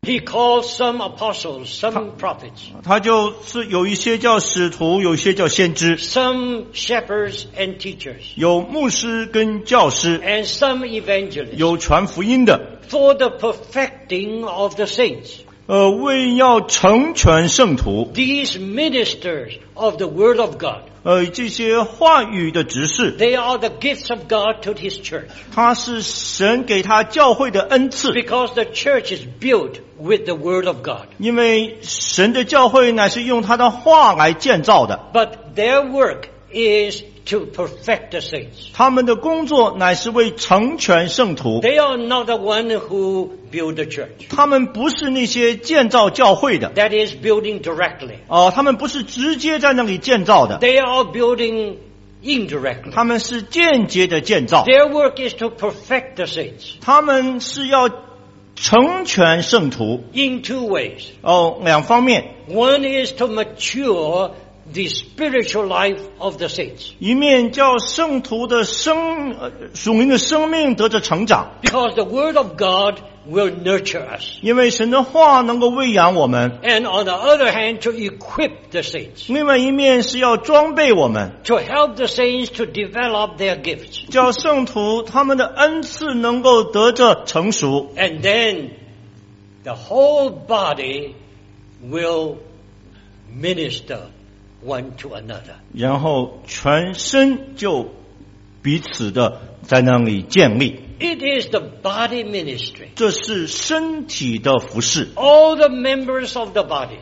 He calls some apostles, some prophets, 他就是有一些叫使徒，有一些叫先知， some shepherds and teachers, 有牧师跟教师， and some evangelists, 有传福音的， for the perfecting of the saints. 为要成全圣徒， These ministers of the Word of God, 这些话语的执事， they are the gifts of God to His church. 他是神给他教会的恩赐， Because the church is built with the Word of God. 因为神的教会乃是用他的话来建造的， But their work is to perfect the saints. 他们的工作乃是为成全圣徒， They are not the one who build the church. 他们不是那些建造教会的， That is building directly. 他们不是直接在那里建造的， They are building indirectly. 他们是间接的建造， Their work is to perfect the saints 他们是要成全圣徒。 in two ways. 两方面， One is to mature the spiritual life of the saints. 一面叫圣徒的属灵的生命得着成长， Because the Word of God will nurture us. 因为神的话能够喂养我们； And on the other hand, to equip the saints. 另外一面是要装备我们， To help the saints to develop their gifts. 叫圣徒他们的恩赐能够得着成熟， And then the whole body will minister one to another. 然后全身就彼此的在那里建立。 It is the body ministry. 这是身体的服事， All the members of the body,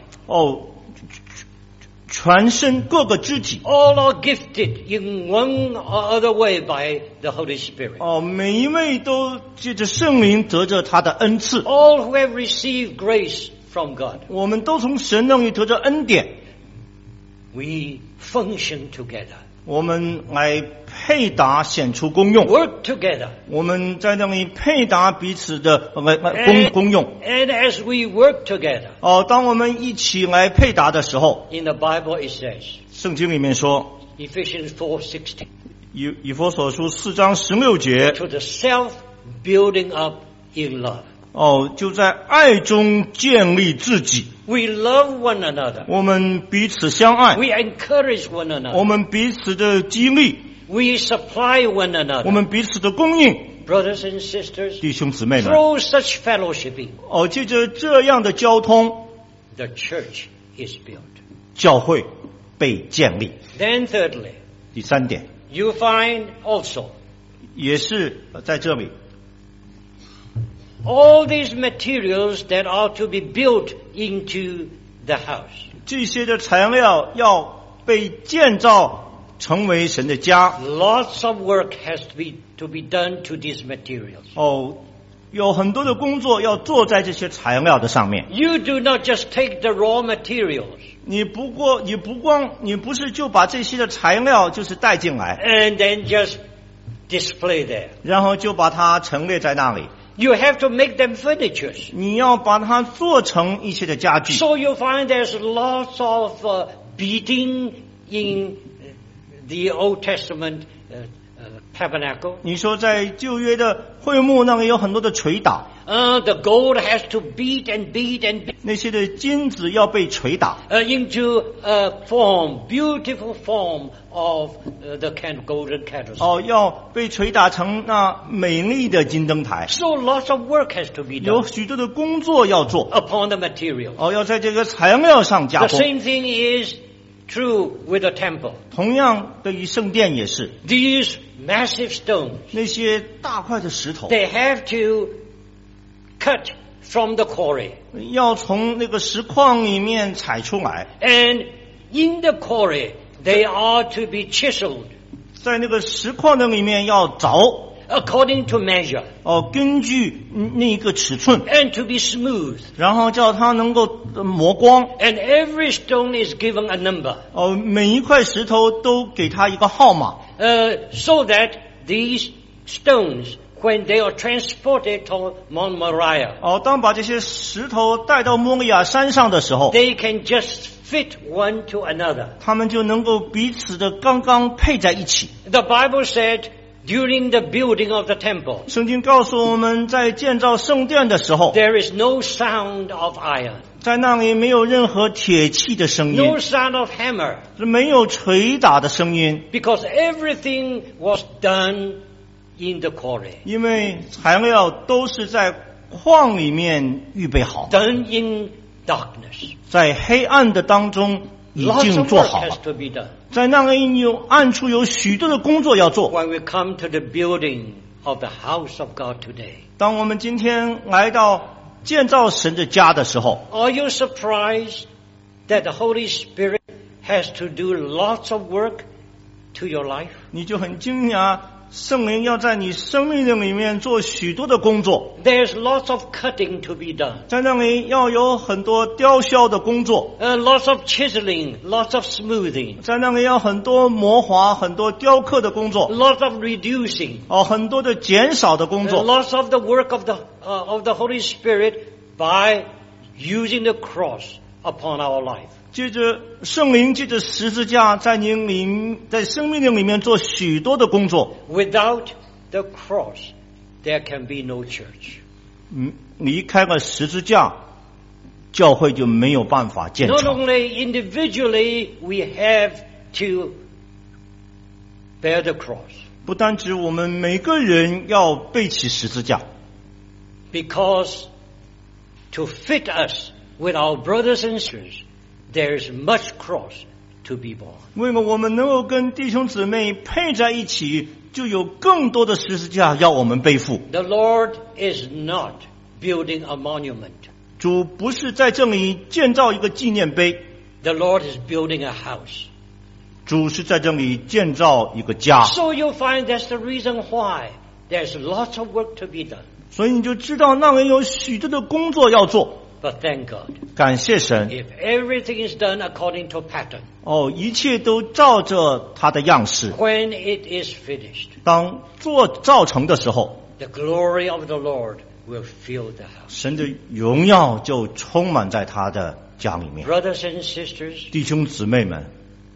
全身各个肢体， all are gifted in one or other way by the Holy Spirit. 每一位都借着圣灵得着他的恩赐， All who have received grace from God. 我们都从神那里得着恩典， We function together. 我们来配搭显出功用， Work together. 我们在那里配搭彼此的功用。 And as we work together, 当我们一起来配搭的时候， in the Bible it says, 圣经里面说， Ephesians 4:16, 以弗所书4章16节， to the self-building up in love. 就在爱中建立自己， We love one another. 我们彼此相爱， We encourage one 我 another. 们彼此的激励， We supply one 我 another. 们彼此的供应， Brothers and sisters, 弟兄姊妹们， through such fellowshipping, 借着这样的交通， the church is built. 教会被建立。 Then thirdly, 第三点 you find also 也是在这里， all these materials that are to be built into the house. 这些的材料要被建造成为神的家。 Lots of work has to be done to these materials. 有很多的工作要做在这些材料的上面。 You do not just take the raw materials 你不是就把这些的材料就是带进来， and then just display there. 然后就把它陈列在那里。 You have to make them furnitures. 你要把它做成一些的家具。 So you find there's lots of beating in the Old Testament tabernacle. 你说在旧约的会幕那里有很多的捶打， The gold has to beat and beat and beat 那些的金子要被捶打， into a form, beautiful form of the golden candlestick. 要被捶打成那美丽的金灯台。 So lots of work has to be 有 done 许多的工作要做， upon the material. 要在这个材料上加 The 工。 same thing is true with the temple. 同样的，于圣殿也是， These massive stones, 那些大块的石头 they have to cut from the quarry. 要从那个石矿里面采出来， And in the quarry, they are to be chiseled 在那个石矿的里面要凿， according to measure 根据那个尺寸， and to be smooth. 然后叫它能够磨光。 And every stone is given a number 每一块石头都给它一个号码， so that these stones, when they are transported to Mount Moriah, 当把这些石头带到摩利亚山上的时候， they can just fit one to another. 他们就能够彼此的刚刚配在一起。 The Bible said during the building of the temple, 圣经告诉我们，在建造圣殿的时候， there is no sound of iron, 在那里没有任何铁器的声音， no sound of hammer, 没有捶打的声音， because everything was done in the quarry, 因为材料都是在矿里面预备好， done in darkness. 在黑暗的当中已 Lots 经 of 做 work 好 has 了。 to be done. 在那里暗处有许多的工作要做。 When we come to the building of the house of God today, 当我们今天来到建造神的家的时候， are you surprised that the Holy Spirit has to do lots of work to your life? 你就很惊讶，圣灵要在你生命的里面做许多的工作， There's lots of cutting to be done, 在那里要有很多雕削的工作， lots of chiseling, lots of smoothing, 在那里要很多磨滑、很多雕刻的工作， lots of reducing, 很多的减少的工作。 lots of the work of the Holy Spirit by using the cross upon our life. 借着圣灵，借着十字架，在生命里面做许多的工作。 Without the cross, there can be no church. 离开了十字架，教会就没有办法建 Not 成。 only individually we have to bear the cross, 不单指我们每个人要背起十字架， because to fit us with our brothers and sisters, there is much cross to be borne. 为了我们能够跟弟兄姊妹配在一起，就有更多的十字架要我们背负。 The Lord is not building a monument. 主不是在这里建造一个纪念碑， The Lord is building a house. 主是在这里建造一个家。 So you'll find that's the reason why there's lots of work to be done. 所以你就知道那里有许多的工作要做。 But thank God, 感谢神， if everything is done according to pattern, 一切都照着他的样式。 when it is finished, 当造成的时候， the glory of the Lord will fill the house. 神的荣耀就充满在他的家里面。 Brothers and sisters, 弟兄姊妹们，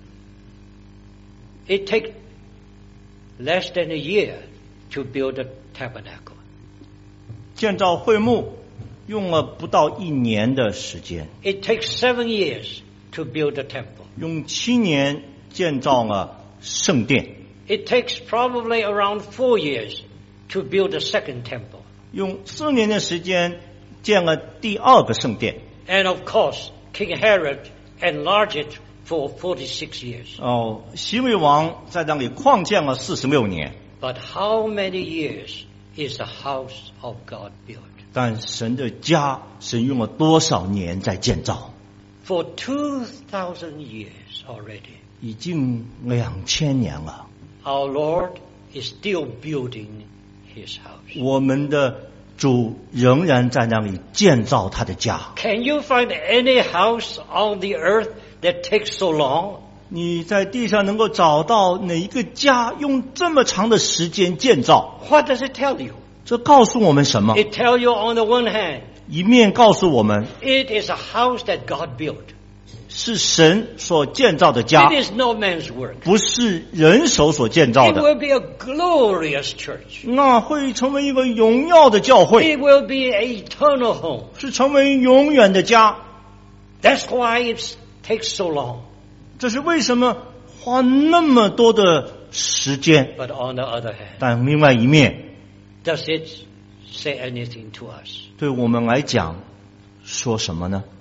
it takes less than a year to build a tabernacle. 建造会幕用了不到1年的时间， It takes 7 years to build a temple. 用7年建造了圣殿， It takes probably around 4 years to build a second temple. 用4年的时间建了第2个圣殿。 And of course, King Herod enlarged it for 46 years. 希律王在那里扩建了46年。 But how many years is the house of God built? 但神的家，神用了多少年在建造？ For 2,000 years already, 已经2000年了。 our Lord is still building His house. 我们的主仍然在那里建造他的家。 Can you find any house on the earth that takes so long? 你在地上能够找到哪一个家用这么长的时间建造？ What does it tell you? 这告诉我们什么？ It tells you on the one hand, 一面告诉我们 it is a house that God built. 是神所建造的家， It is no man's work. 不是人手所建造 It 的。 will be a glorious church. 那会成为一个荣耀的教会， It will be an eternal home. 是成为永远的家。 That's why it takes so long. 这是为什么花那么多的时间？ But on the other hand, 但另外一面， does it say anything to us? 对我们来讲，说什么呢？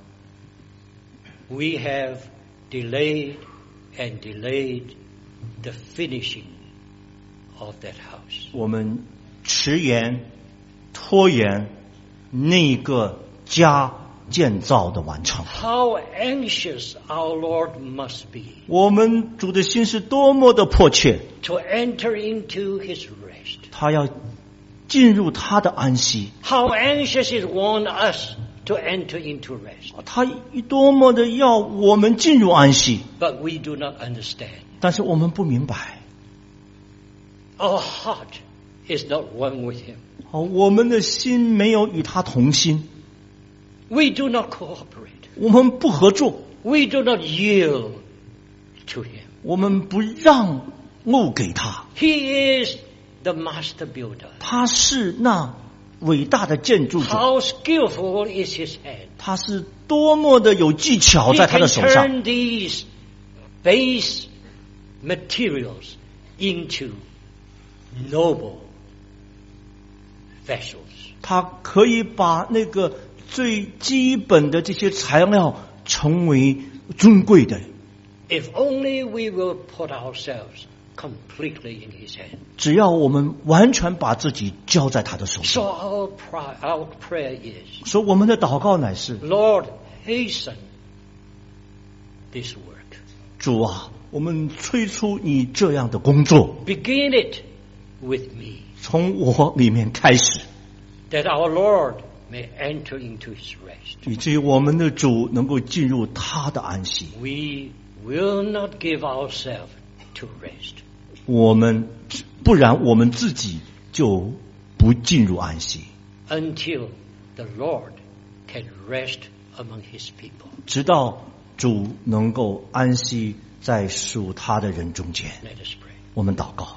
We have delayed and delayed the finishing of that house. 我们迟延、拖延那个家建造的完成。 How anxious our Lord must be 我们主的心是多么的迫切， to enter into His rest. 他要进入他的安息， How anxious He wants us to enter into rest. 他多么的要我们进入安息， But we do not understand. 但是我们不明白。 Our heart is not one with Him. 我们的心没有与他同心， We do not cooperate. 我们不合作， We do not yield to Him. 我们不让路给他。 He is the master builder. 他是那伟大的建筑者， How skillful is his hand. 他是多么的有技巧 He 在他 can 的手上。 turn these base materials into noble vessels. 他可以把那个最基本的这些材料成为尊贵的。 If only we will put ourselves completely in his hand. 只要我们完全把自己交在他的手 So 上， our prayer is, 所以我们的祷告乃是： Lord, hasten this work. 主啊，我们催促你这样的工作， Begin it with me, 从我里面开始， that our Lord may enter into his rest. 以至于我们的主能够进入他的安息。 We will not give ourselves to rest. 我们不然我们自己就不进入安息， Until the Lord can rest among his people. 直到主能够安息在属他的人中间。 Let us pray. 我们祷告。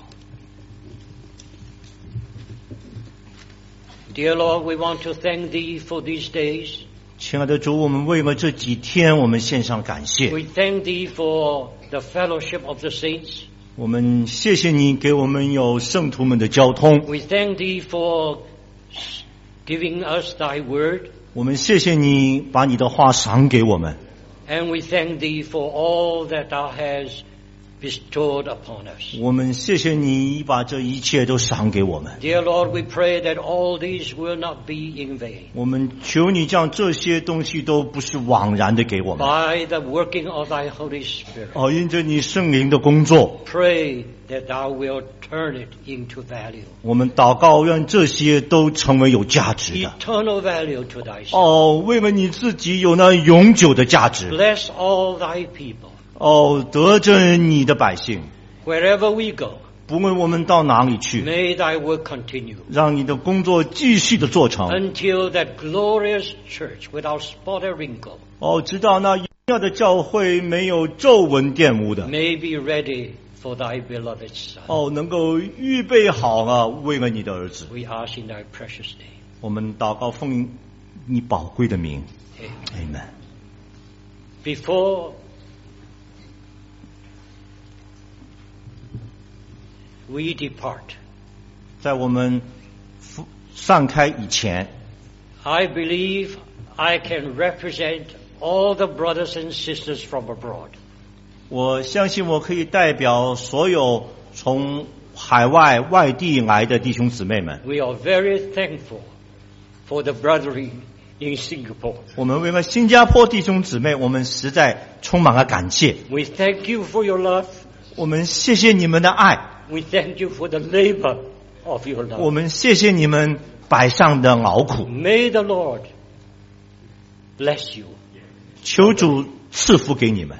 Dear Lord, we want to thank thee for these days. 亲爱的主，我们为了这几天，我们献上感谢。 We thank thee for the fellowship of the saints. 我们谢谢你给我们有圣徒们的交通， We thank thee for giving us thy word. 我们谢谢你把你的话赏给我们， And we thank thee for all that thou hast bestowed upon us. 我们谢谢你把这一切都赏给我们。 Dear Lord, we pray that all these will not be in vain. 我们求你将这些东西都不是枉然的给我们， By the working of thy Holy Spirit, 因着你圣灵的工作， pray that thou wilt turn it into value. 我们祷告愿这些都成为有价值的。 Eternal value to thyself. 为了你自己有那永久的价值。 Bless all thy people. 得着你的百姓， Wherever we go, 不论我们到哪里去， may thy work continue 让你的工作继续的做成。 until that glorious church without spot or wrinkle 直到那荣耀的教会没有皱纹玷污的， may be ready for thy beloved Son. 能够预备好为了你的儿子。 We ask in thy precious name. 我们祷告奉你宝贵的名 Amen. ，Amen。 Before we depart, 在我们散开以前， I believe I can represent all the brothers and sisters from abroad. 我相信我可以代表所有从海外外地来的弟兄姊妹们。 We are very thankful for the brethren in Singapore. 我们为了新加坡弟兄姊妹，我们实在充满了感谢。 We thank you for your love. 我们谢谢你们的爱， We thank you for the labor of your 我 love. 们谢谢你们摆上的劳苦。 May the Lord bless you. 求主赐福给你们。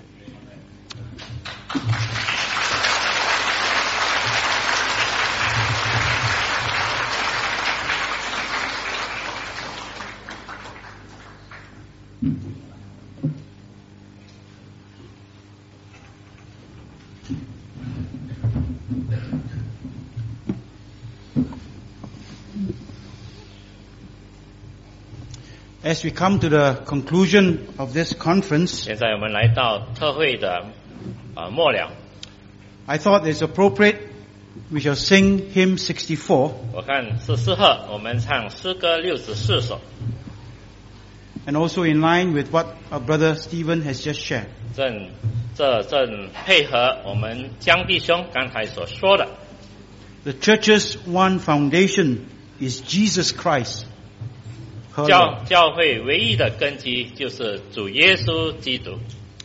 As we come to the conclusion of this conference, 现在我们来到特会的末了， I thought it's appropriate we shall sing hymn 64, 我看是适合我们唱诗歌64首， and also in line with what our brother Stephen has just shared. 正配合我们江弟兄刚才所说的， The church's one foundation is Jesus Christ, her Lord. 教会唯一的根基就是主耶稣基督。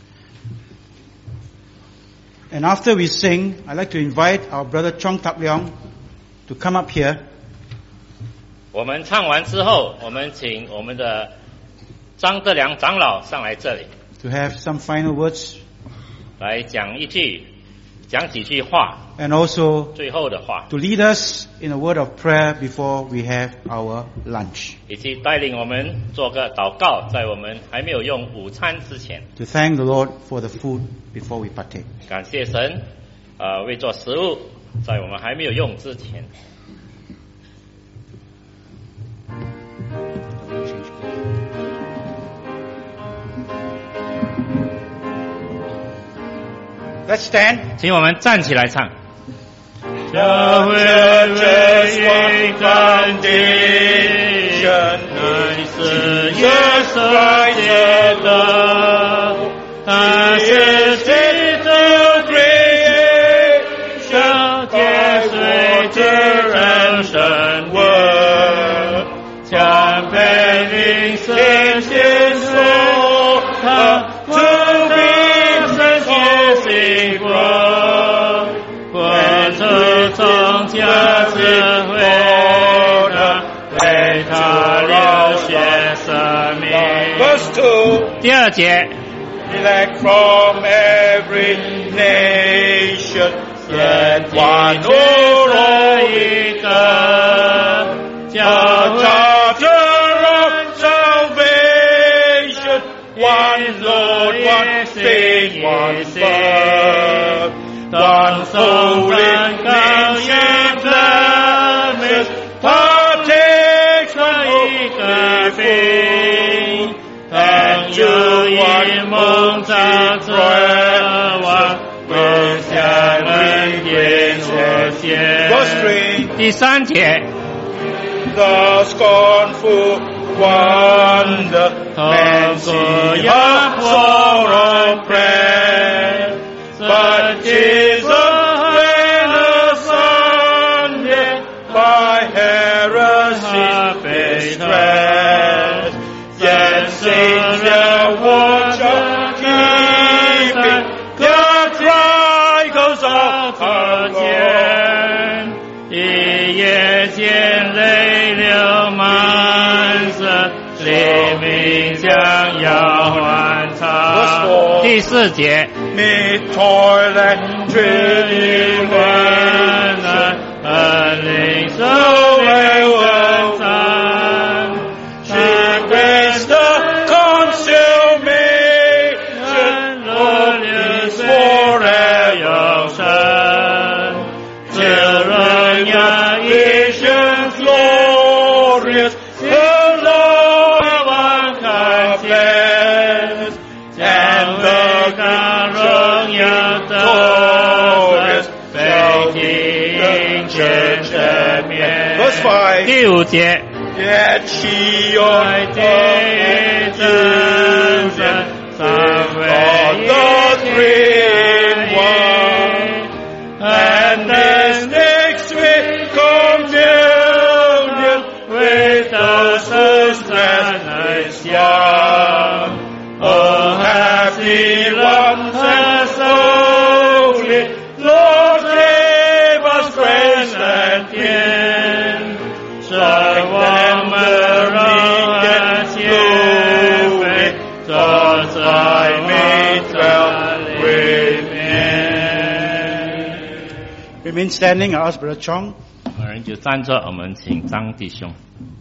And after we sing, I'd like to invite our brother Chong Tak Leong to come up here 我们唱完之后，我们请我们的张德良长老上来这里， to have some final words 来讲几句话， and also 最后的话， to lead us in a word of prayer before we have our lunch. 以及带领我们做个祷告，在我们还没有用午餐之前， To thank the Lord for the food before we partake. 感谢神，为做食物在我们还没有用之前。 Let's stand. 请我们站起来唱。 教会一干地，乃是耶稣界的，他是基督 creation， 解水之人生活，将被灵神先说，他不必神先行过。从家智慧的为他流血生命。Verse 2. 第二节 Elect from every nation, yet one Lord一个，叫chapter of salvation, one Lord, one faith, one birth. 当受人羔羊blesses, partakes from 一个饼，当有一梦造者望，为向人间所献。 第三节 The scornful wonder, men see a for oppressed, but Jesus when asunder by heresy distressed, yet Savior watch and keeping, the cry goes out again. 一夜间泪流满身，黎明将要还长。第四节 Mid toil and dream and 灵受为稳当，she bears the consummation of his forever 永生，至荣耀一生 glorious, the Lord one can bless, and the荣耀的被听见全面。Verse 5. 第五节 Yet she on the children, of the three in one, and this next week communion with those who stand as young. Oh, happy ones as holy, Lord gave us grace and kin. So warm around as you may, thus I may dwell within. Remain standing. I ask Brother Chong. 我们就站着，我们请张弟兄。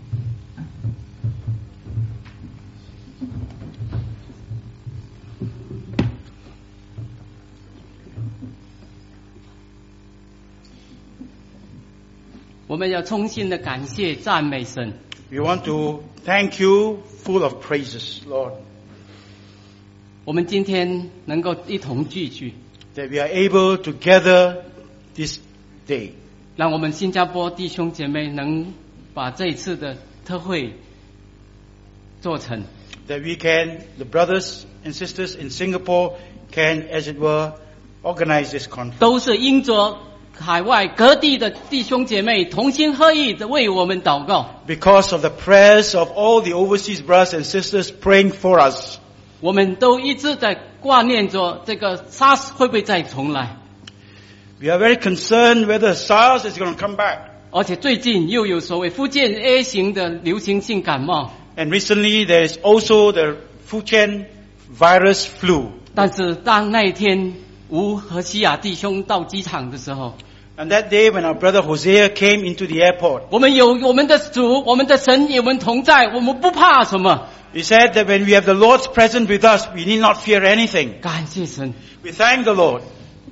我们要衷心的感谢赞美神。 We want to thank you, full of praises, Lord, 我们今天能够一同聚聚， that we are able to gather this day. 让我们新加坡弟兄姐妹能把这一次的特会做成。 That we can, the brothers and sisters in Singapore can, as it were, organize this conference. 都是因着海外各地的弟兄姐妹同心合意的为我们祷告， Because of the prayers of all the overseas brothers and sisters praying for us. 我们都一直在挂念着这个 SARS 会不会再重来， We are very concerned whether SARS is going to come back. 而且最近又有所谓福建 A 型的流行性感冒， And recently there is also the Fujian virus flu. 但是当那一天吴和西亚弟兄到机场的时候， And that day when our brother Hosea came into the airport, 我们有我们的主，我们的神与我们同在，我们不怕什么。 he said that when we have the Lord's presence with us, we need not fear anything. 感谢神， We thank the Lord.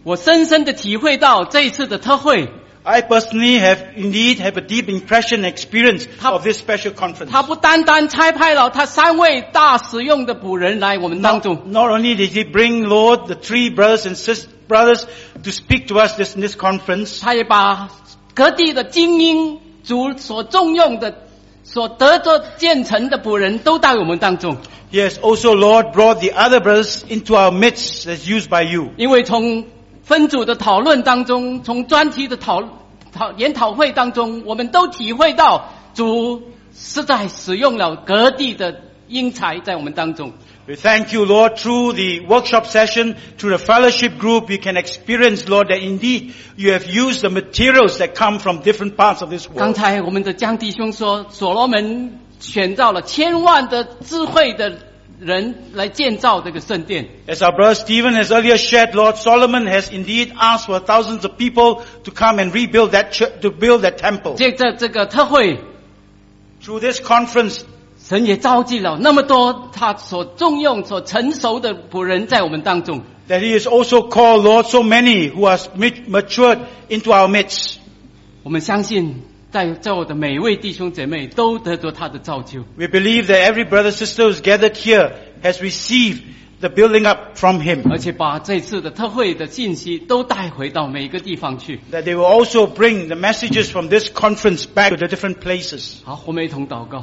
我深深的体会到这一次的特会， I personally have a deep impression and experience of this special conference. 他不单单差派了他3位大使用的仆人来我们当中， Not only did he bring, Lord, the 3 brothers and brothers to speak to us in this conference, 他也把各地的精英主所重用的、所得着建成的仆人都带我们当中。 he has also, Lord, brought the other brothers into our midst as used by you. 因为从分组的讨论当中，从专题的研讨会当中，我们都体会到主是在使用了各地的英才在我们当中。 We thank you, Lord, through the workshop session, through the fellowship group, we can experience, Lord, that indeed you have used the materials that come from different parts of this 刚 world. 才我们的江弟兄说，所罗门选召了千万的智慧的人来建造这个圣殿。 As our brother Stephen has earlier shared, Lord, Solomon has indeed asked for thousands of people to come and rebuild that church, to build that temple. 借着这个特会， Through this conference, 神也召集了那么多他所重用、所成熟的仆人在我们当中。 that he has also called, Lord, so many who are matured into our midst. 我们相信在座的每一位弟兄姐妹都得着他的造就。 We believe that every brother sister who's gathered here has received the building up from him. 而且把这次的特会的信息都带回到每个地方去。 That they will also bring the messages from this conference back to the different places. 好，我们一同祷告。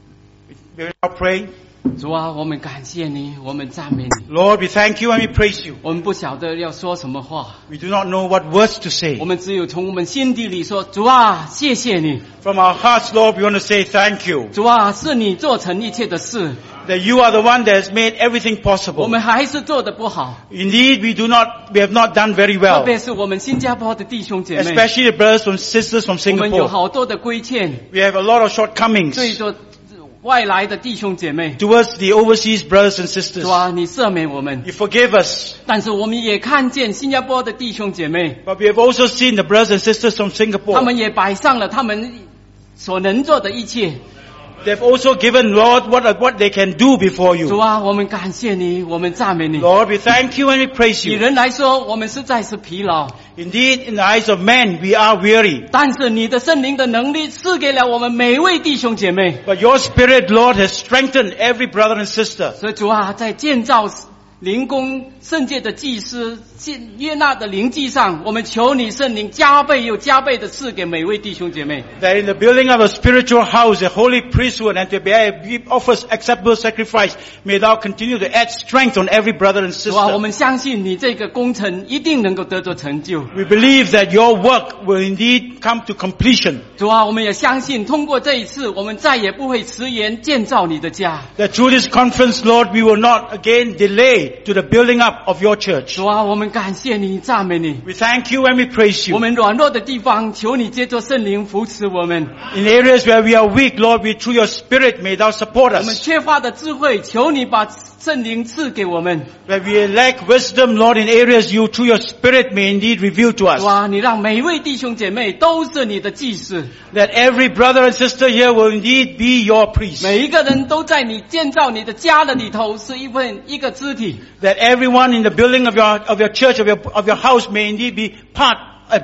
We will now pray. 主啊，我们感谢你，我们赞美你。 Lord, we thank you and we praise you. 我们不晓得要说什么话， We do not know what words to say. 我们只有从我们心底里说：主啊，谢谢你。 From our hearts, Lord, we want to say thank you. 主啊，是你做成一切的事， That you are the one that has made everything 我 possible. 们还是做得不好。 Indeed, we have not done very 特 well. 别是我们新加坡的弟兄姐妹， Especially the brothers and sisters from 我们有 Singapore. 好多的规欠， We have a lot of shortcomings 对着外来的弟兄姐妹。 towards the overseas brothers and sisters. 主啊，你赦免我们。 You forgive us. 但是我们也看见新加坡的弟兄姐妹， But we have also seen the brothers and sisters from 他 Singapore. 们也摆上了他们所能做的一切。 They've also given, Lord, what they can do before 主 you. 啊，我们感谢你，我们赞美你。 Lord, we thank you and we praise 以 you. 人来说，我们实在是疲劳， Indeed, in the eyes of men, we are weary. 但是你的圣灵的能力赐给了我们每一位弟兄姐妹。 But your Spirit, Lord, has strengthened every brother and sister. 所以主啊，在建造灵宫圣界的祭司约纳的灵祭上，我们求你圣灵加倍又加倍的赐给每位弟兄姐妹。 That in the building of a spiritual house, a holy priesthood, and to be offers acceptable sacrifice, may thou continue to add strength on every brother and 主啊，我 sister. 们相信你这个工程一定能够得着成就。 We believe that your work will indeed come to completion. 主啊，我们也相信通过这一次，我们再也不会迟延建造你的家。 That through this conference, Lord, we will not again delay to the building up of your church. 主啊，我们感谢你，赞美你。 We thank you and we praise 我 you. 们软弱的地方，求你借着圣灵扶持我们； In areas where we are weak, Lord, we through your Spirit may thou support 我们 us. 缺乏的智慧，求你把圣灵赐给我们。 Where we lack wisdom, Lord, in areas you through your Spirit may indeed reveal to 主 us. 啊，你让每一位弟兄姐妹都是你的祭司， That every brother and sister here will indeed be your priest. 每一个人都在你建造你的家的里头是一个肢体。 That everyone in the building of your church, of your house may indeed be a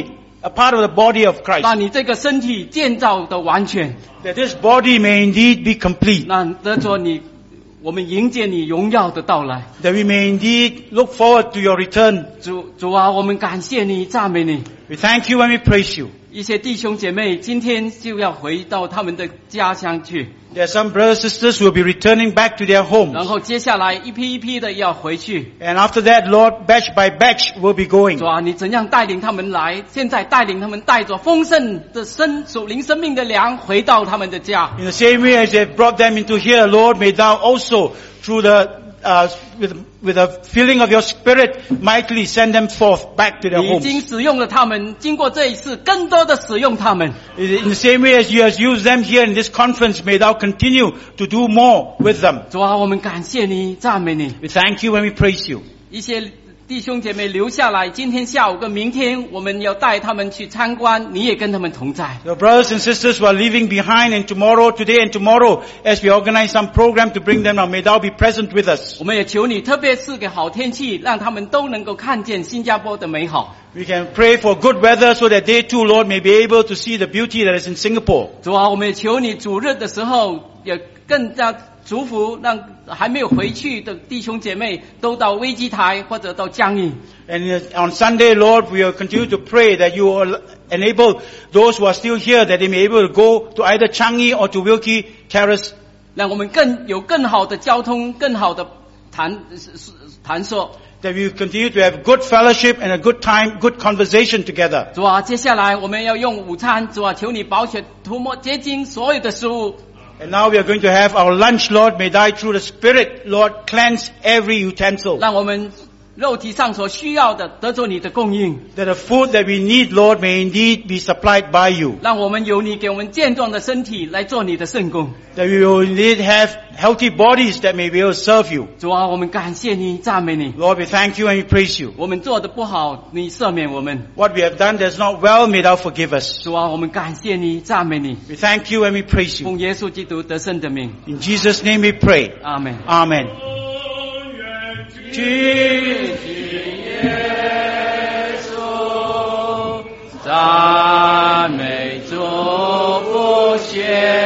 part of the body of Christ. 让你这个身体建造的完全， That this body may indeed be complete. 让得着我们迎接你荣耀的到来。 That we may indeed look forward to your return. 主啊，我们感谢你，赞美你。 We thank you and we praise you. 一些弟兄姐妹今天就要回到他们的家乡去， There are some brothers and sisters who will be returning back to their 然 homes. 后接下来一批一批的要回去。 And after that, Lord, batch by batch will be going. 主啊，你怎样带领他们来？现在带领他们带着丰盛的属灵生命的粮回到他们的家。 In the same way as they have brought them into here, Lord, may thou also, through with the filling of your Spirit, mightily send them forth back to their 你已经 homes. 使用了他们，经过这一次，更多的使用他们。 In the same way as you have used them here in this conference, may thou continue to do more with them. 主啊，我们感谢你，赞美你。 We thank you and we praise you. 一些弟兄姐妹留下来，今天下午跟明天我们要带他们去参观，你也跟他们同在。 The brothers and sisters who are leaving behind, and today and tomorrow, as we organize some program to bring them now, may thou be present with us. 我们也求你特别赐给好天气，让他们都能够看见新加坡的美好。 We can pray for good weather so that they too, Lord, may be able to see the beauty that is in Singapore. 主啊，我们也求你主日的时候也更加祝福，让还没有回去的弟兄姐妹都到危机台或者到江义。 And on Sunday, Lord, we will continue to pray that you will enable those who are still here that they may be able to go to either Changi or to Wilkie Terrace. 让我们有更好的交通，更好的谈说。 That we will continue to have good fellowship and a good time, good conversation together. 主啊，接下来我们要用午餐，主啊，求你保全涂抹洁净所有的食物。 And now we are going to have our lunch, Lord. May thy through the Spirit, Lord, cleanse every utensil. 让我们肉体上所需要的得着你的供应， That the food that we need, Lord, may indeed be supplied by you. 让我们有你给我们健壮的身体来做你的圣工。 That we will indeed have healthy bodies that may be able to serve you. 主啊，我们感谢你，赞美你。 Lord, we thank you and we praise you. 我们做的不好，你赦免我们。 What we have done that's not well, may thou forgive us. 主啊，我们感谢你，赞美你。 We thank you and we praise you. 奉耶稣基督得胜的名， In Jesus' name we pray. 阿门。 Amen. 赞美主不歇，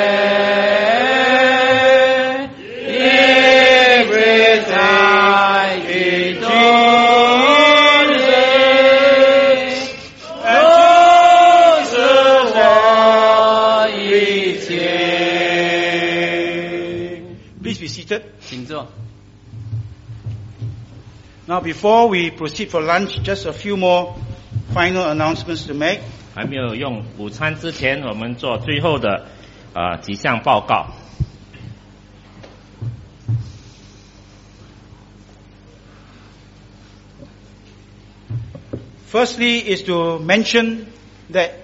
一直在基督里，都是我一切。 Please be seated. 请坐。 Now before we proceed for lunch, just a few more final announcements to make. 还没有用午餐之前，我们做最后的几项报告。 Firstly is to mention that